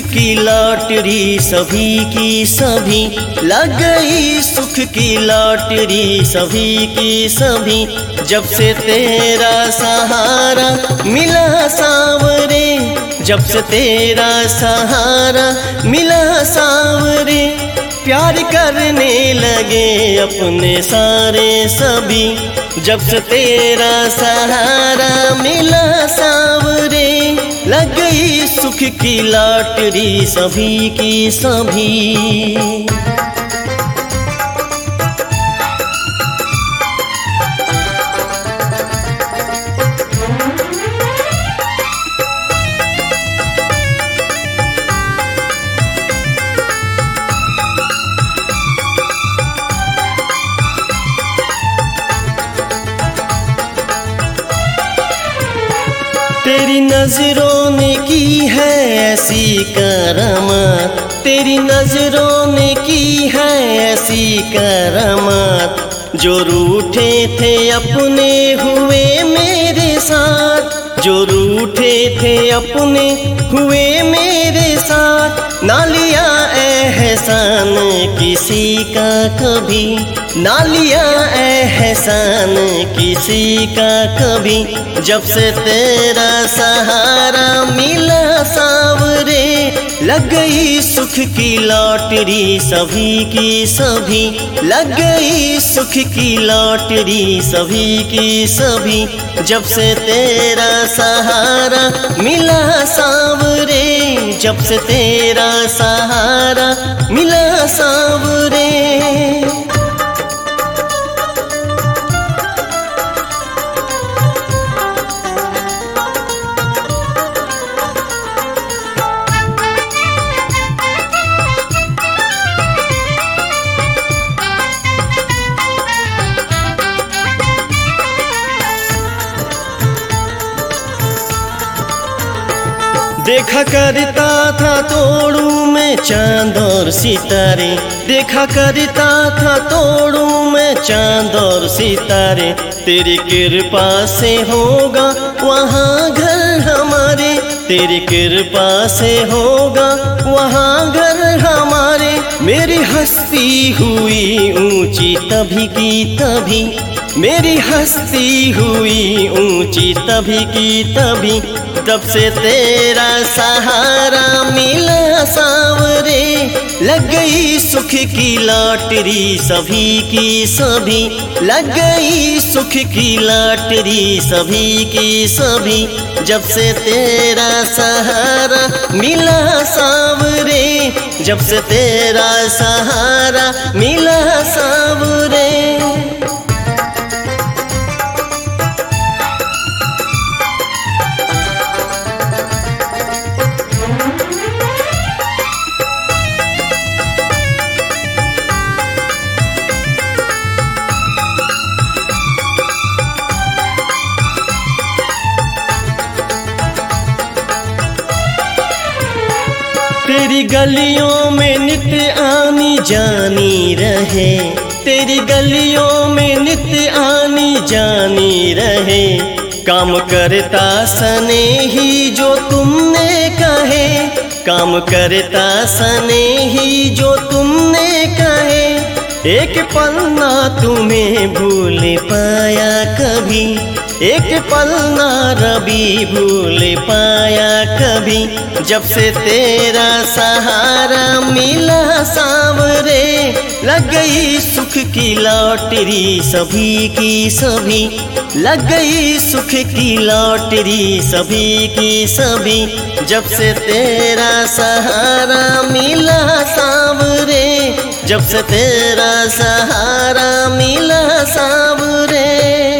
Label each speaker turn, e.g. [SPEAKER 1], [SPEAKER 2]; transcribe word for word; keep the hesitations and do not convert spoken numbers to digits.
[SPEAKER 1] की लॉटरी सभी की सभी, लग गई सुख की लॉटरी सभी की सभी। जब से तेरा सहारा मिला सांवरे, जब से तेरा सहारा मिला सांवरे, प्यार करने लगे अपने सारे सभी। जब से तेरा सहारा मिला सांवरे, लग गई सुख की लॉटरी सभी की सभी। तेरी नजरों ने की है ऐसी करामात, तेरी नजरों ने की है ऐसी करामात, जो रूठे थे अपने हुए मेरे साथ, जो रूठे थे अपने हुए मेरे साथ। ना लिया एहसान किसी का कभी, ना लिया एहसान किसी का कभी। जब से तेरा सहारा मिला सांवरे, लग गई सुख की लॉटरी सभी की सभी, लग गई सुख की लॉटरी सभी की सभी। जब से तेरा सहारा मिला सांवरे, जब से तेरा सहारा मिला सांवरे। देखा करता था तोड़ू में चांद और सितारे, देखा करता था तोड़ू में चांद और सितारे। तेरी कृपा से होगा वहाँ घर हमारे, तेरी कृपा से होगा वहाँ घर हमारे। मेरी हस्ती हुई ऊंची तभी की तभी, मेरी हस्ती हुई ऊंची तभी की तभी। तब से तेरा सहारा मिला सांवरे, लग गई सुख की लॉटरी सभी की सभी, लग गई सुख की लॉटरी सभी की सभी। जब से तेरा सहारा मिला सांवरे, जब से तेरा सहारा मिला सांवरे। तेरी गलियों में नित्य आनी जानी रहे, तेरी गलियों में नित्य आनी जानी रहे। काम करता सने ही जो तुमने कहे, काम करता सने ही जो तुमने कहे। एक पल ना तुम्हें भूल पाया कभी, एक पल ना रवि भूल पाया कभी। जब से तेरा सहारा मिला सांवरे, लग गई सुख की लॉटरी सभी की सभी, लग गई सुख की लॉटरी सभी की सभी। जब से तेरा सहारा मिला सांवरे, जब से तेरा सहारा मिला सांवरे।